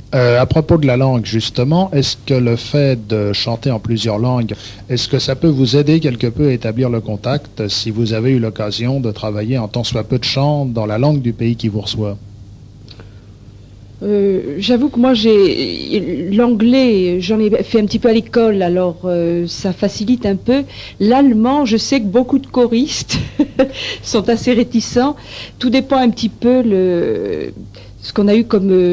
À propos de la langue, justement, est-ce que le fait de chanter en plusieurs langues, est-ce que ça peut vous aider quelque peu à établir le contact si vous avez eu l'occasion de travailler en tant soit peu de chant dans la langue du pays qui vous reçoit? J'avoue que moi, l'anglais, j'en ai fait un petit peu à l'école, alors ça facilite un peu. L'allemand, je sais que beaucoup de choristes sont assez réticents. Tout dépend un petit peu ce qu'on a eu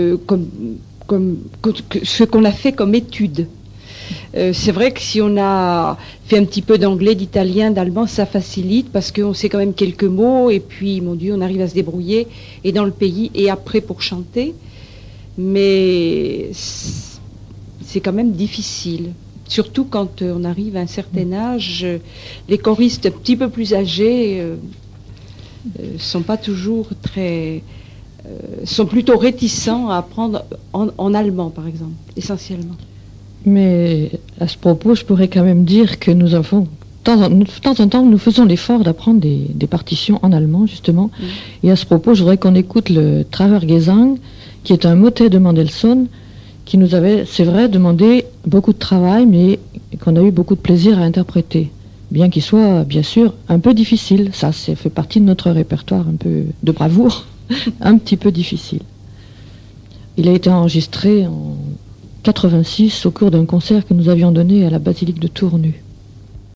ce qu'on a fait comme étude. C'est vrai que si on a fait un petit peu d'anglais, d'italien, d'allemand, ça facilite parce qu'on sait quand même quelques mots et puis, mon Dieu, on arrive à se débrouiller et dans le pays et après pour chanter. Mais c'est quand même difficile. Surtout quand on arrive à un certain âge, les choristes un petit peu plus âgés sont pas toujours sont plutôt réticents à apprendre en allemand, par exemple, essentiellement. Mais à ce propos, je pourrais quand même dire que nous avons, de temps en temps, nous faisons l'effort d'apprendre des partitions en allemand, justement. Et à ce propos, je voudrais qu'on écoute le Travergesang, qui est un motet de Mendelssohn, qui nous avait, c'est vrai, demandé beaucoup de travail, mais qu'on a eu beaucoup de plaisir à interpréter. Bien qu'il soit, bien sûr, un peu difficile. Ça fait partie de notre répertoire un peu de bravoure, un petit peu difficile. Il a été enregistré en 86 au cours d'un concert que nous avions donné à la basilique de Tournu.